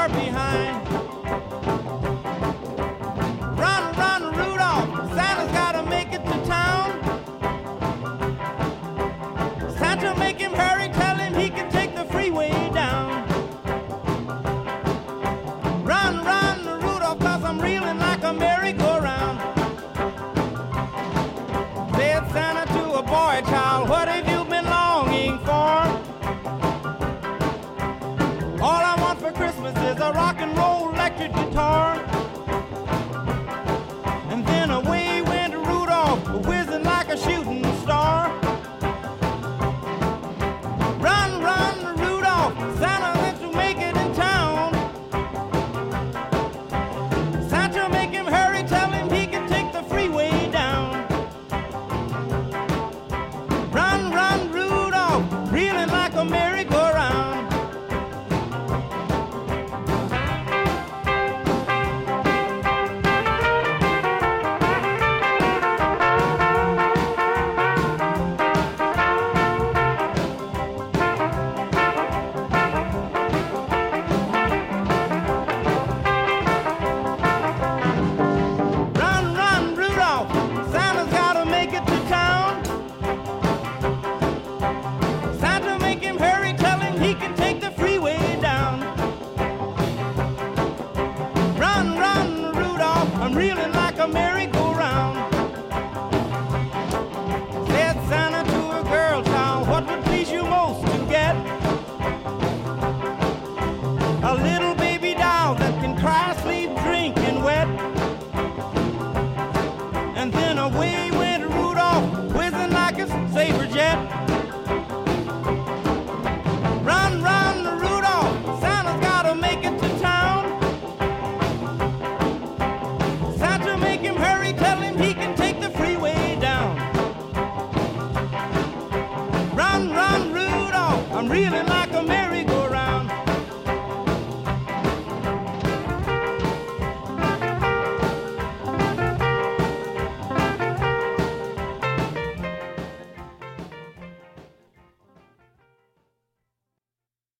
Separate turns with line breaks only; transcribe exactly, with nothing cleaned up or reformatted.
far behind. Run, run, Rudolph, Santa's gotta make it to town. Santa, make him hurry, tell him he can take the freeway down. Run, run, Rudolph, cause I'm reeling like a merry-go-round. Said Santa to a boy child, what have you been longing for? All I want for Christmas is a rock and roll electric guitar.